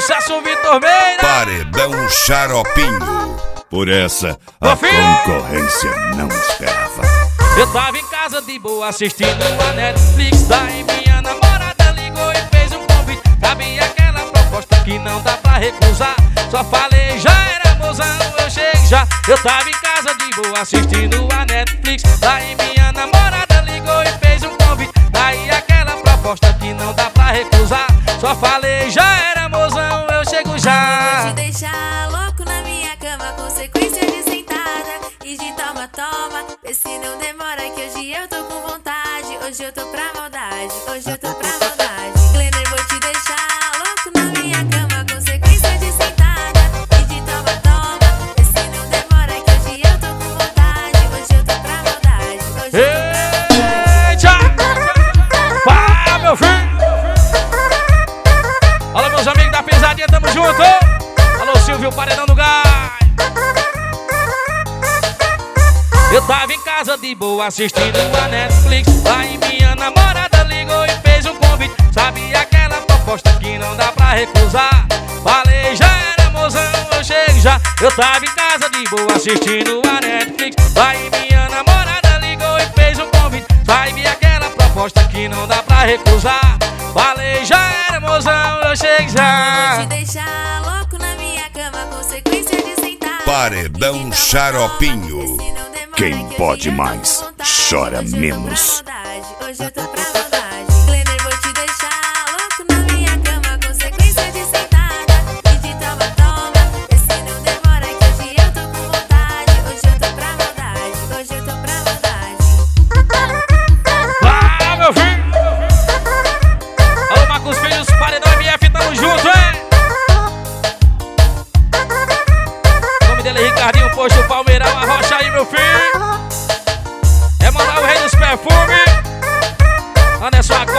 sucesso, Vitor Meira. Paredão Xaropinho. Por essa, a concorrência não esperava. Eu tava em casa de boa assistindo a Netflix. Daí minha namorada ligou e fez um convite. Sabe aquela proposta que não dá pra recusar? Só falei, já era mozão, eu chego já. Eu tava em casa de boa assistindo a Netflix. Daí minha namorada ligou e fez um convite. Daí aquela proposta que não dá pra recusar. Só falei, já era mozão, eu chego já. Vou te deixar louco na minha cama, consequência de sentada e de toma. Vê se não demora que hoje eu tô com vontade. Hoje eu tô pra maldade, hoje eu tô pra maldade. Glenner, vou te deixar louco na minha cama, consequência de sentada e de toma. Vê se não demora que hoje eu tô com vontade. Hoje eu tô pra maldade, hoje eu tô pra maldade. Vai, meu filho. Alô, meus amigos da pesadinha, tamo junto. Alô, Silvio, paredão do gás. Eu tava em casa de boa assistindo a Netflix. Aí minha namorada ligou e fez um convite. Sabe aquela proposta que não dá pra recusar? Falei, já era mozão, eu chego já. Eu tava em casa de boa assistindo a Netflix. Aí minha namorada ligou e fez um convite. Sabe aquela proposta que não dá pra recusar? Falei, já era mozão, eu chego já. Vou te deixar louco na minha cama, consequência de sentada. Paredão Xaropinho. Quem pode mais, chora menos. Hoje eu tô pra maldade. Glenner, vou te deixar louco na minha cama, consequência de sentada e de toma. Vê se não demora que hoje eu tô com vontade. Hoje eu tô pra maldade, hoje eu tô pra maldade. Ah, meu filho. Alô, Marcos Filhos, Paredão MF, tamo junto, hein? O nome dele é Ricardinho, posto Palmeirão, arrocha aí, meu filho. É mandar o rei dos perfumes. Anderson